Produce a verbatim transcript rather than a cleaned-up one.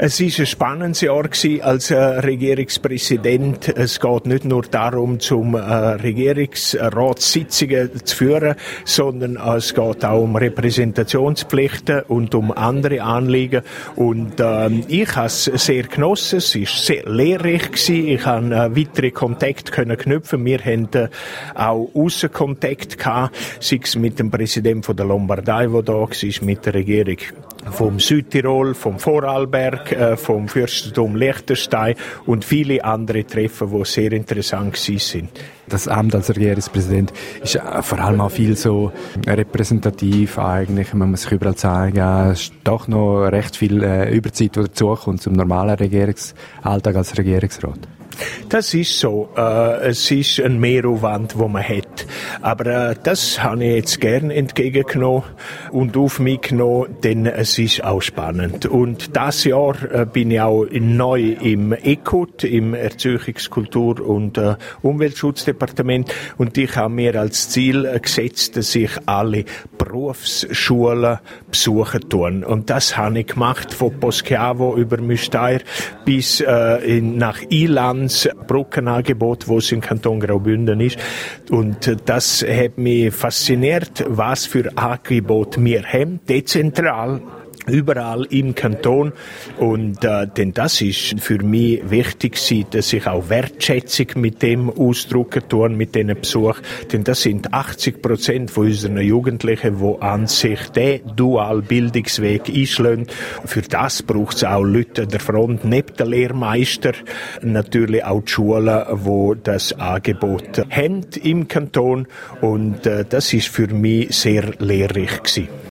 Es war ein spannendes Jahr als äh, Regierungspräsident. Es geht nicht nur darum, zum äh, Regierungsratssitzungen zu führen, sondern äh, es geht auch um Repräsentationspflichten und um andere Anliegen. Und äh, ich habe es sehr genossen. Es war sehr lehrreich gewesen. Ich konnte äh, weitere Kontakte können knüpfen. Wir hatten äh, auch Aussenkontakt gehabt, sei es mit dem Präsidenten von der Lombardei, der da war, mit der Regierung vom Südtirol, vom Vorarlberg, äh, vom Fürstentum Liechtenstein und viele andere Treffen, die sehr interessant waren. Das Amt als Regierungspräsident ist vor allem auch viel so repräsentativ eigentlich. Man muss sich überall zeigen. Es ist doch noch recht viel äh, Überzeit, die dazukommt zum normalen Regierungsalltag als Regierungsrat. Das ist so. Äh, es ist ein Mehraufwand, den man hat. Aber äh, das habe ich jetzt gern entgegengenommen und auf mich genommen, denn es ist auch spannend. Und dieses Jahr äh, bin ich auch neu im E K U T, im Erziehungs-, Kultur- und äh, Umweltschutzdepartement. Und ich habe mir als Ziel äh, gesetzt, dass ich alle Berufsschulen besuchen tue. Und das habe ich gemacht, von Poschiavo über Müstair bis äh, in, nach Ilan, Brückenangebot, wo es im Kanton Graubünden ist. Und das hat mich fasziniert, was für Angebot wir haben, dezentral, überall im Kanton. Und äh, denn das ist für mich wichtig gewesen, dass ich auch Wertschätzung mit dem ausdrücken tue, mit diesen Besuch. Denn das sind achtzig Prozent von unseren Jugendlichen, die an sich den dualen Bildungsweg einschlagen. Für das braucht es auch Leute an der Front, neben den Lehrmeister, natürlich auch die Schulen, die das Angebot haben im Kanton. Und äh, das ist für mich sehr lehrreich gewesen.